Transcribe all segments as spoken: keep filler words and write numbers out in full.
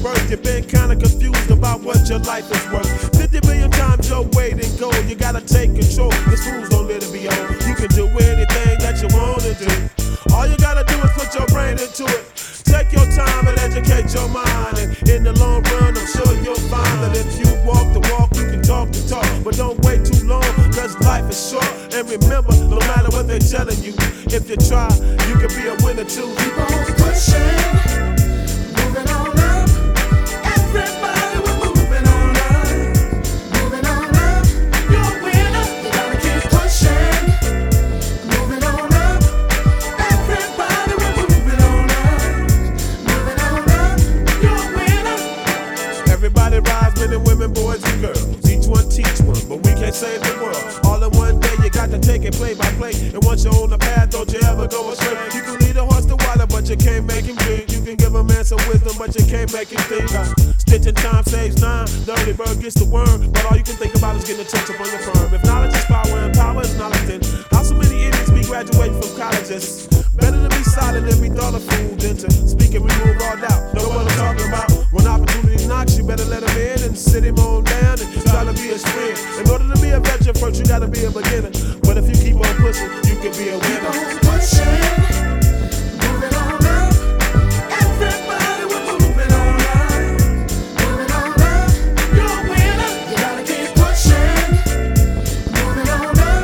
birth, you've been kinda confused about what your life is worth. fifty million times your weight in gold, you gotta take control, cause fools don't let it be on. You can do anything that you wanna do. All you gotta do is put your brain into it. Take your time and educate your mind, and in the long run, I'm sure you'll find that if you walk the walk, you can talk the talk. But don't wait too long, cause life is short. And remember, no matter what they're telling you, if you try, you can be a winner too. Keep on pushing, moving on up. Everybody, we're moving on up, moving on up. You're a winner. You gotta keep pushing, moving on up. Everybody, we're moving on up, moving on up. You're a winner. Everybody rise, men and women, boys and girls. Each one teach one, but we can't save the world. All in one day, you got to take it play by play. And once you're on the path, don't you ever go astray. You can lead a horse to water, but you can't make him drink. You can give a man some wisdom, but you can't make him think. Stitching time saves nine. The early bird gets the worm, but all you can think about is getting a touch up on your firm. If knowledge is power and power is knowledge, then how so many idiots be graduating from colleges? Better to be solid than be thought of fool than to speak and remove all doubt. Know what I'm talking about? When opportunity knocks, you better let him in and sit him on down and try to be his friend. In order to be a veteran first, you gotta be a beginner. But if you keep on pushing, you can be a winner. Keep on pushing, moving on up. Everybody, we're moving on up, moving on up. You're a winner. You gotta keep pushing, moving on up.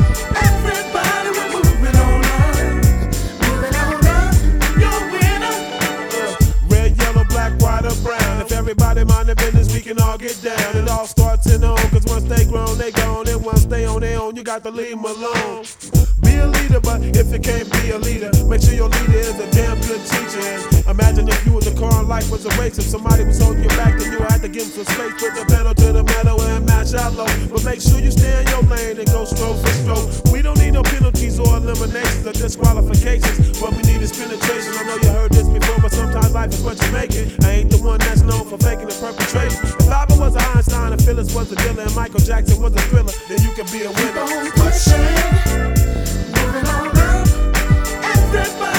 Everybody, we're moving on up, moving on up. You're a winner. Red, yellow, black, white, or brown. If everybody mind their business, we can all get down. It all starts in on, cause once they grown, they gone. And once they on their own, you got to leave them alone. Be a leader, but if you can't be a leader, make sure your leader is a damn good teacher. And imagine if you was a car and life was a race. If somebody was holding you back, then you had to give them some space. Put the pedal to the metal and match out low. But make sure you stay in your lane and go stroke for stroke. We don't need no penalties or eliminations or disqualifications. What we need is penetration. I know you heard this before, but sometimes life is what you make it. I ain't the one that's known for faking and perpetrating. If Albert was an Einstein and Phyllis was a dealer and Michael Jackson was a thriller, then you can be a winner. Keep on pushing, moving on up. Everybody.